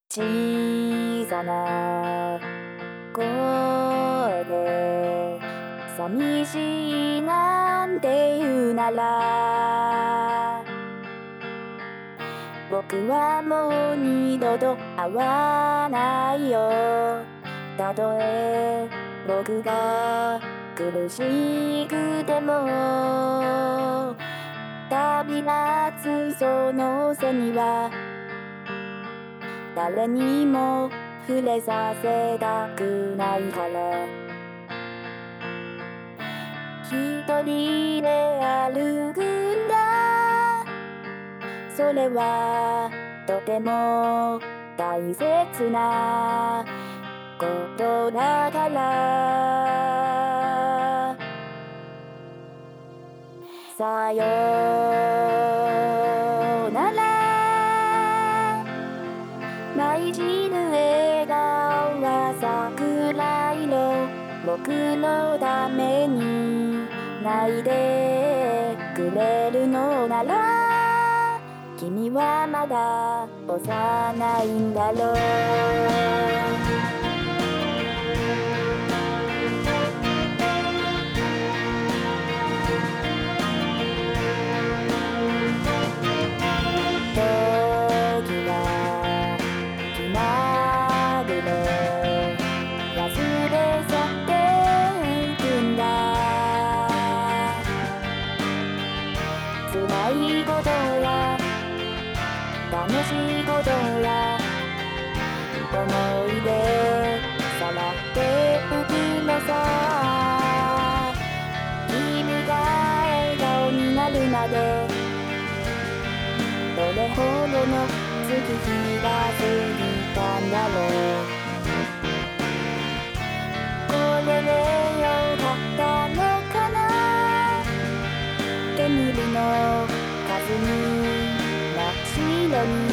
小さな声で寂しいなんて言うなら、僕はもう二度と会わないよ。たとえ僕が苦しくても、旅立つその背には誰にも触れさせたくないから、一人で歩くんだ。それはとても大切なことだから。さよなら、舞い散る笑顔は桜色。僕のために泣いてくれるのなら、君はまだ幼いんだろう。辛いことや楽しいことや思い出さらって浮くのさ。君が笑顔になるまでどれほどの月日が過ぎたんだろう。これでよかったのかな。煙の数に真っ白に